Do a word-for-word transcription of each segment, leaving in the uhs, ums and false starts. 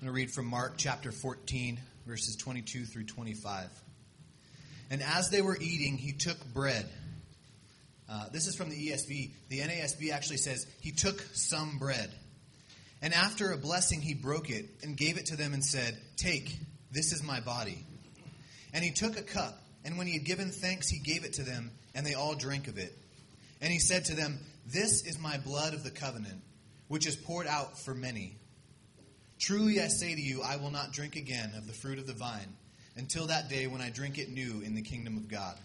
going to read from Mark chapter fourteen, verses twenty-two through twenty-five. And as they were eating, he took bread. Uh, this is from the E S V. The N A S B actually says, he took some bread. And after a blessing, he broke it and gave it to them and said, "Take, this is my body." And he took a cup, and when he had given thanks, he gave it to them, and they all drank of it. And he said to them, "This is my blood of the covenant, which is poured out for many. Truly I say to you, I will not drink again of the fruit of the vine until that day when I drink it new in the kingdom of God."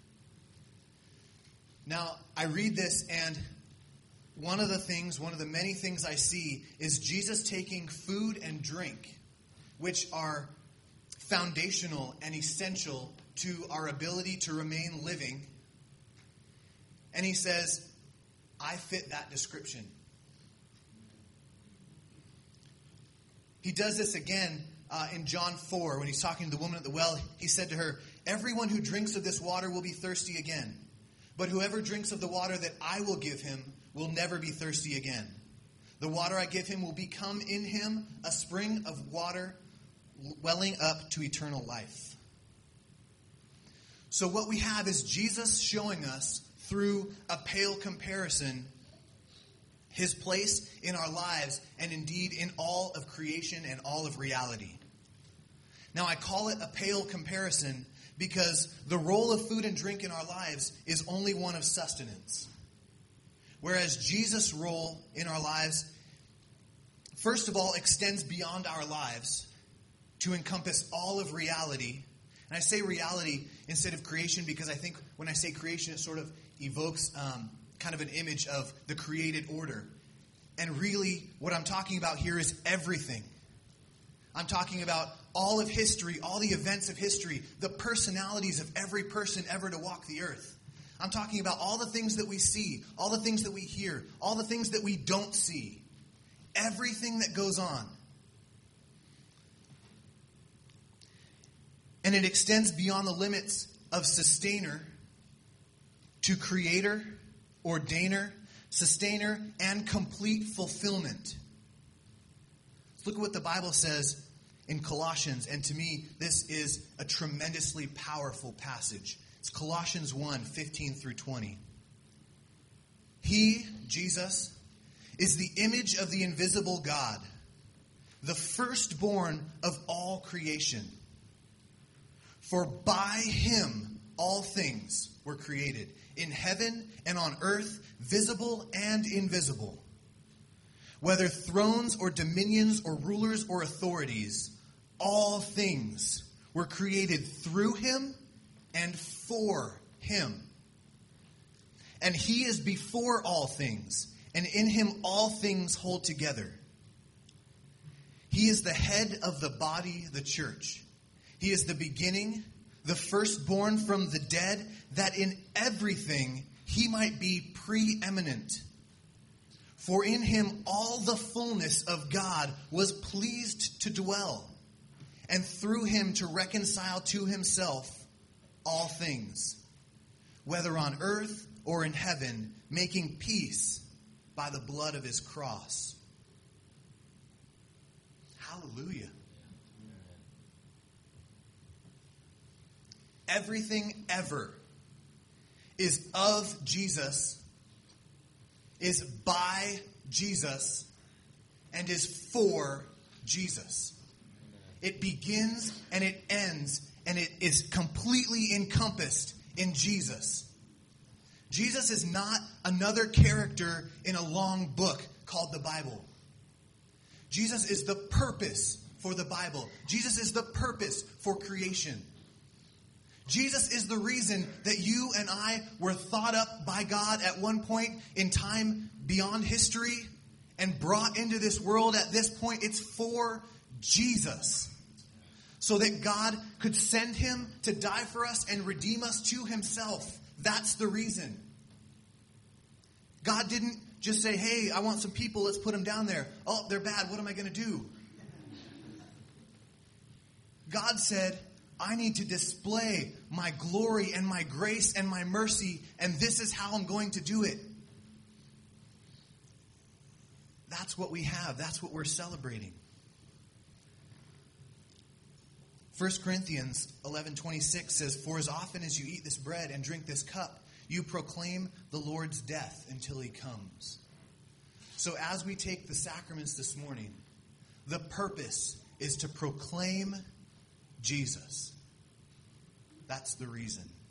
Now, I read this, and one of the things, one of the many things I see is Jesus taking food and drink, which are foundational and essential to our ability to remain living. And he says, I fit that description. He does this again uh, in John four when he's talking to the woman at the well. He said to her, "Everyone who drinks of this water will be thirsty again. But whoever drinks of the water that I will give him will never be thirsty again. The water I give him will become in him a spring of water welling up to eternal life." So what we have is Jesus showing us through a pale comparison his place in our lives and indeed in all of creation and all of reality. Now I call it a pale comparison because the role of food and drink in our lives is only one of sustenance. Whereas Jesus' role in our lives, first of all, extends beyond our lives to encompass all of reality. And I say reality instead of creation because I think when I say creation, it sort of evokes um, kind of an image of the created order. And really, what I'm talking about here is everything. I'm talking about all of history, all the events of history, the personalities of every person ever to walk the earth. I'm talking about all the things that we see, all the things that we hear, all the things that we don't see. Everything that goes on. And it extends beyond the limits of sustainer to creator, ordainer, sustainer, and complete fulfillment. Look at what the Bible says in Colossians, and to me, this is a tremendously powerful passage. It's Colossians one, fifteen through twenty. He, Jesus, is the image of the invisible God, the firstborn of all creation. For by him all things were created, in heaven and on earth, visible and invisible. Whether thrones or dominions or rulers or authorities, all things were created through him and for him. And he is before all things, and in him all things hold together. He is the head of the body, the church. He is the beginning, the firstborn from the dead, that in everything he might be preeminent. For in him all the fullness of God was pleased to dwell, and through him to reconcile to himself all things, whether on earth or in heaven, making peace by the blood of his cross. Hallelujah. Everything ever is of Jesus, is by Jesus, and is for Jesus. It begins and it ends, and it is completely encompassed in Jesus. Jesus is not another character in a long book called the Bible. Jesus is the purpose for the Bible. Jesus is the purpose for creation. Jesus is the reason that you and I were thought up by God at one point in time beyond history and brought into this world at this point. It's for Jesus. So that God could send him to die for us and redeem us to himself. That's the reason. God didn't just say, "Hey, I want some people, let's put them down there. Oh, they're bad, what am I going to do?" God said, "I need to display my glory and my grace and my mercy, and this is how I'm going to do it." That's what we have. That's what we're celebrating. First Corinthians eleven twenty-six says, "For as often as you eat this bread and drink this cup, you proclaim the Lord's death until he comes." So as we take the sacraments this morning, the purpose is to proclaim Jesus. That's the reason.